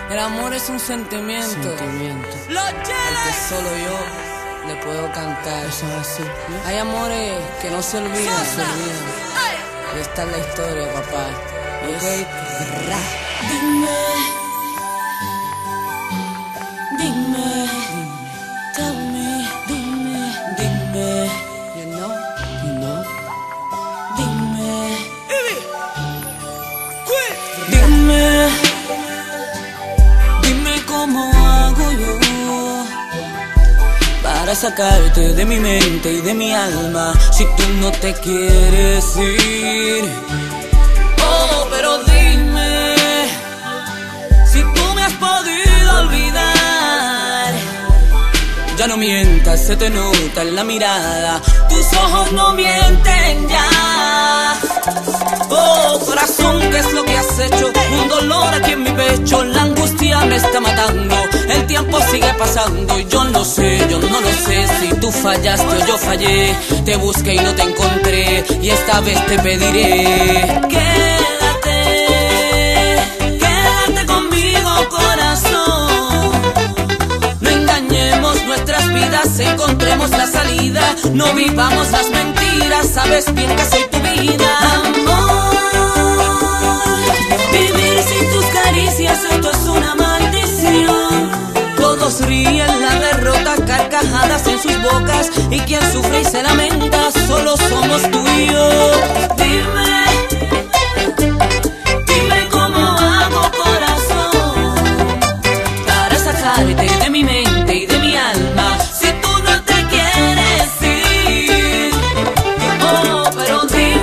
El amor es un sentimiento al que solo yo le puedo cantar. Eso es así, ¿no? Hay amores que no se olvidan, Y esta es la historia, papá. Okay. Dime, tell me, dime, You know? dime cómo hago yo para sacarte de mi mente y de mi alma si tú no te quieres ir. Oh, pero dime si tú me has podido olvidar. Ya no mientas, se te nota en la mirada, tus ojos no mienten ya. Oh, corazón, ¿qué es lo que has hecho? Un dolor aquí en mi pecho, la angustia me está matando. El tiempo sigue pasando y yo no lo sé si tú fallaste o yo fallé. Te busqué y no te encontré y esta vez te pediré. Quédate conmigo, corazón. No engañemos nuestras vidas, encontremos la salida. No vivamos las mentiras, sabes bien que soy tu vida. Vivir sin tus caricias, esto es una maldición. Todos ríen la derrota, carcajadas en sus bocas, y quien sufre y se lamenta solo somos tú y yo. Dime cómo hago, corazón, para sacarte de mi mente y de mi alma si tú no te quieres ir. Oh, pero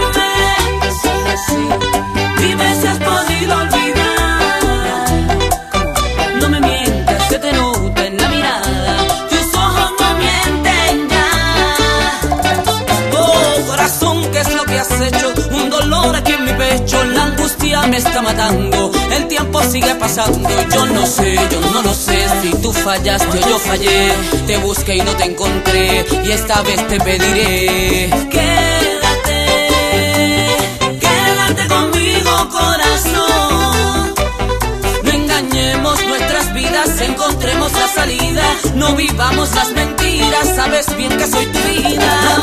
dime si has podido olvidar. No me mientas, se te nota en la mirada, tus ojos no mienten ya. Oh, corazón, ¿qué es lo que has hecho? Un dolor aquí en mi pecho, la angustia me está matando. El tiempo sigue pasando y yo no lo sé si tú fallaste o yo fallé. Te busqué y no te encontré y esta vez te pediré. Quédate conmigo, corazón. No engañemos nuestras vidas, encontremos la salida. No vivamos las mentiras, sabes bien que soy tu vida.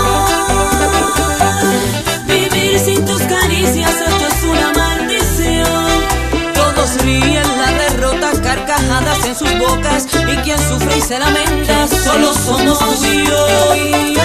Vivir sin tus caricias, esto es una maldición. Todos ríen la derrota, carcajadas en sus bocas, y quien sufre y se lamenta solo somos tú y yo.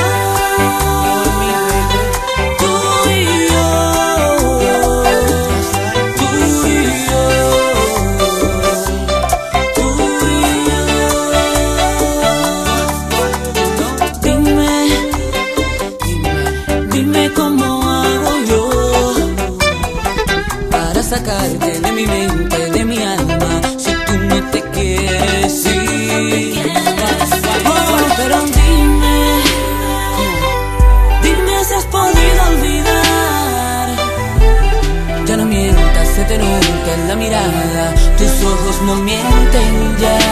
Dime cómo hago yo para sacarte de mi mente, de mi alma, si tú no te quieres ir. Oh, pero dime si has podido olvidar. Ya no mientas, se te nota en la mirada, tus ojos no mienten ya.